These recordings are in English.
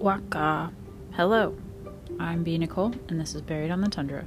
Waka. Hello, I'm B. Nicole, and this is Buried on the Tundra.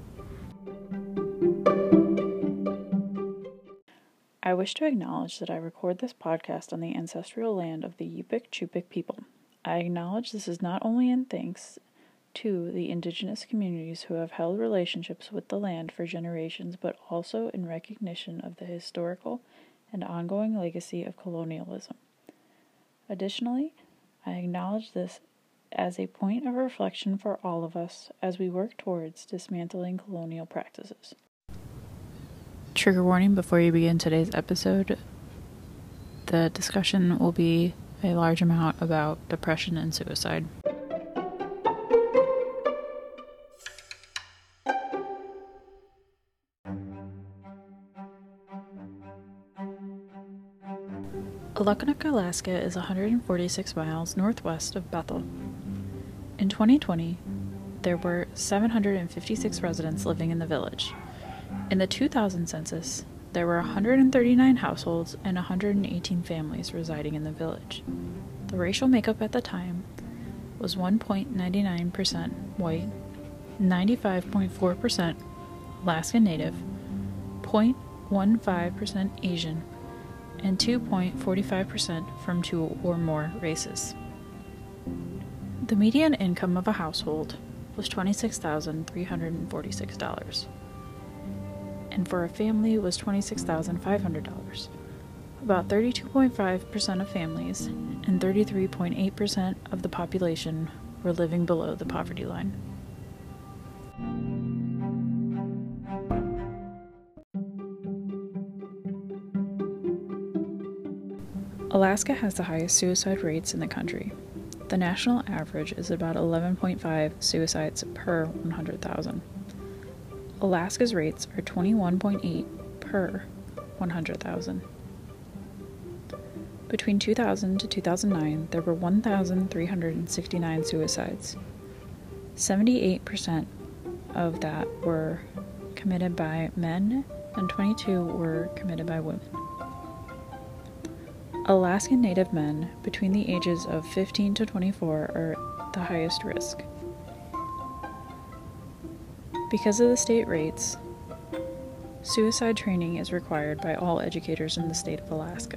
I wish to acknowledge that I record this podcast on the ancestral land of the Yupik Chupik people. I acknowledge this is not only in thanks to the indigenous communities who have held relationships with the land for generations, but also in recognition of the historical and ongoing legacy of colonialism. Additionally, I acknowledge this as a point of reflection for all of us as we work towards dismantling colonial practices. Trigger warning before you begin today's episode. The discussion will be a large amount about depression and suicide. Alukkonuk, Alaska is 146 miles northwest of Bethel. In 2020, there were 756 residents living in the village. In the 2000 census, there were 139 households and 118 families residing in the village. The racial makeup at the time was 1.99% white, 95.4% Alaska Native, 0.15% Asian, and 2.45% from two or more races. The median income of a household was $26,346, and for a family was $26,500. About 32.5% of families and 33.8% of the population were living below the poverty line. Alaska has the highest suicide rates in the country. The national average is about 11.5 suicides per 100,000. Alaska's rates are 21.8 per 100,000. Between 2000 to 2009, there were 1,369 suicides. 78% of that were committed by men, and 22 were committed by women. Alaskan Native men between the ages of 15 to 24 are the highest risk. Because of the state rates, suicide training is required by all educators in the state of Alaska.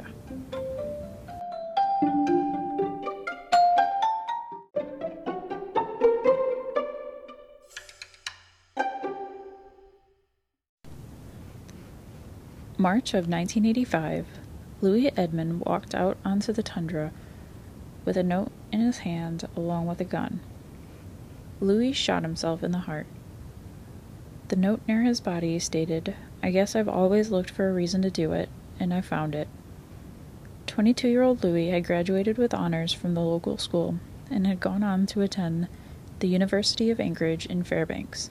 March of 1985, Louis Edmond walked out onto the tundra with a note in his hand along with a gun. Louis shot himself in the heart. The note near his body stated, "I guess I've always looked for a reason to do it, and I found it." 22-year-old Louis had graduated with honors from the local school and had gone on to attend the University of Anchorage in Fairbanks.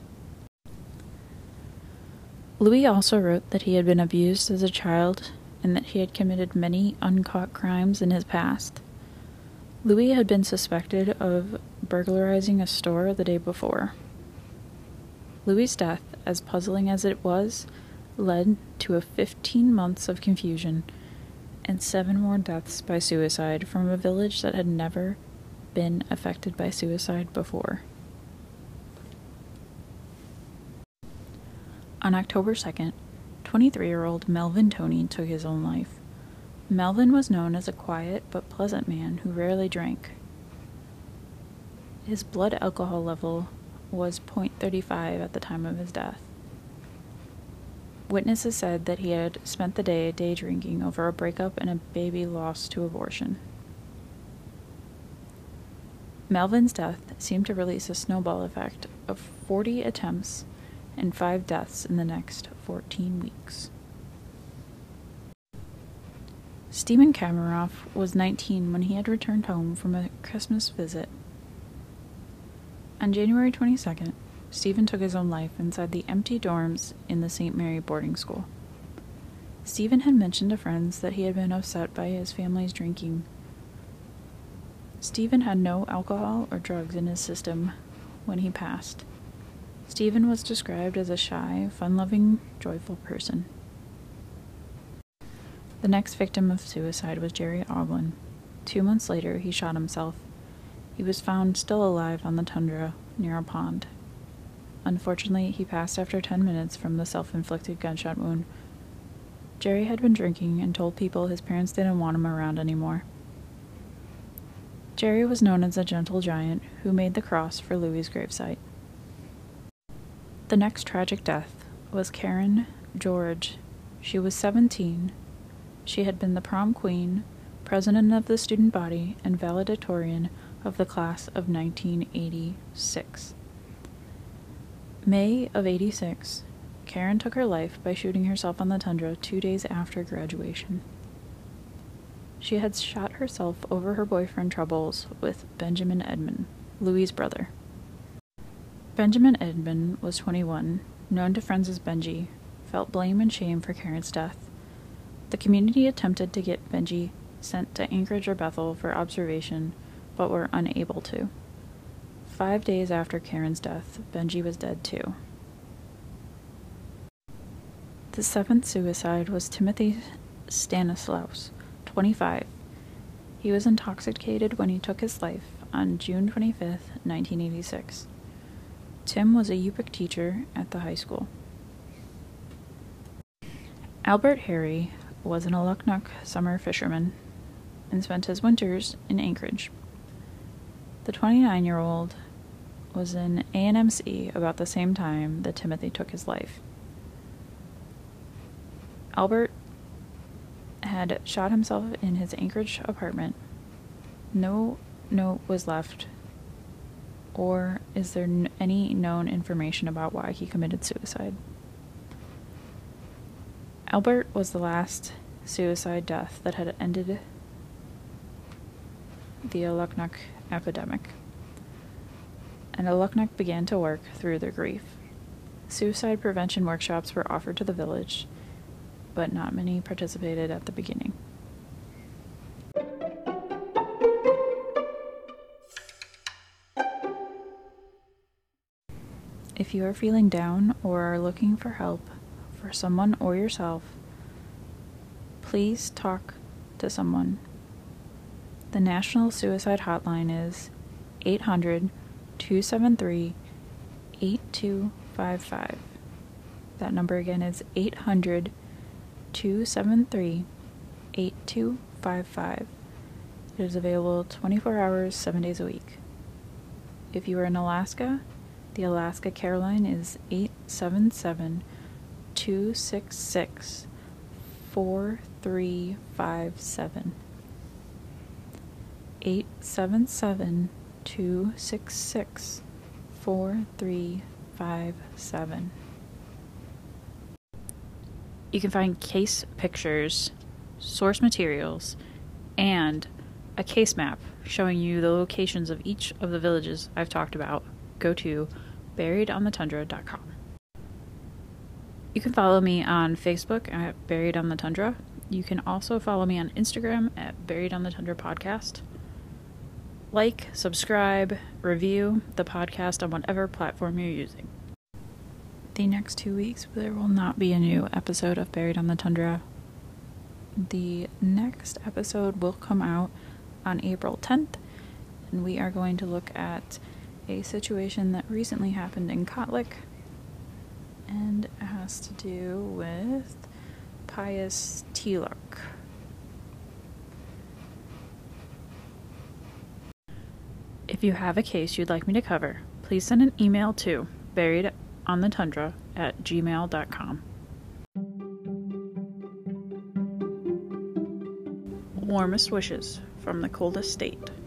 Louis also wrote that he had been abused as a child and that he had committed many uncaught crimes in his past. Louis had been suspected of burglarizing a store the day before. Louis' death, as puzzling as it was, led to 15 months of confusion and 7 more deaths by suicide from a village that had never been affected by suicide before. On October 2nd, 23-year-old Melvin Toney took his own life. Melvin was known as a quiet but pleasant man who rarely drank. His blood alcohol level was 0.35 at the time of his death. Witnesses said that he had spent the day drinking over a breakup and a baby lost to abortion. Melvin's death seemed to release a snowball effect of 40 attempts and 5 deaths in the next 14 weeks. Stephen Kamaroff was 19 when he had returned home from a Christmas visit. On January 22nd, Stephen took his own life inside the empty dorms in the St. Mary boarding school. Stephen had mentioned to friends that he had been upset by his family's drinking. Stephen had no alcohol or drugs in his system when he passed. Stephen was described as a shy, fun-loving, joyful person. The next victim of suicide was Jerry Oglin. 2 months later, he shot himself He was found still alive on the tundra near a pond. Unfortunately, he passed after 10 minutes from the self-inflicted gunshot wound. Jerry had been drinking and told people his parents didn't want him around anymore. Jerry was known as a gentle giant who made the cross for Louie's gravesite. The next tragic death was Karen George. She was 17. She had been the prom queen, president of the student body, and valedictorian of the class of 1986. May of 86, Karen took her life by shooting herself on the tundra 2 days after graduation. She had shot herself over her boyfriend troubles with Benjamin Edmond, Louie's brother. Benjamin Edmond was 21, known to friends as Benji, felt blame and shame for Karen's death. The community attempted to get Benji sent to Anchorage or Bethel for observation, but were unable to. 5 days after Karen's death, Benji was dead too. The seventh suicide was Timothy Stanislaus, 25. He was intoxicated when he took his life on June 25, 1986. Tim was a Yupik teacher at the high school. Albert Harry was an Aluknuk summer fisherman and spent his winters in Anchorage. The 29-year-old was in A&MC about the same time that Timothy took his life. Albert had shot himself in his Anchorage apartment. No note was left, or is there any known information about why he committed suicide. Albert was the last suicide death that had ended the Aluknuk epidemic, and Aluknuk began to work through their grief. Suicide prevention workshops were offered to the village, but not many participated at the beginning. If you are feeling down or are looking for help for someone or yourself, please talk to someone. The National Suicide Hotline is 800-273-8255. That number again is 800-273-8255. It is available 24 hours, 7 days a week. If you are in Alaska, the Alaska Care Line is 877-266-4357. 877-266-4357. You can find case pictures, source materials, and a case map showing you the locations of each of the villages I've talked about. Go to buriedonthetundra.com. You can follow me on Facebook at Buried on the Tundra. You can also follow me on Instagram at Buried on the Tundra Podcast. Like, subscribe, review the podcast on whatever platform you're using. The next 2 weeks, there will not be a new episode of Buried on the Tundra. The next episode will come out on April 10th, and we are going to look at a situation that recently happened in Kotlik, and it has to do with Pius Telark. If you have a case you'd like me to cover, please send an email to buriedonthetundra@gmail.com. Warmest wishes from the coldest state.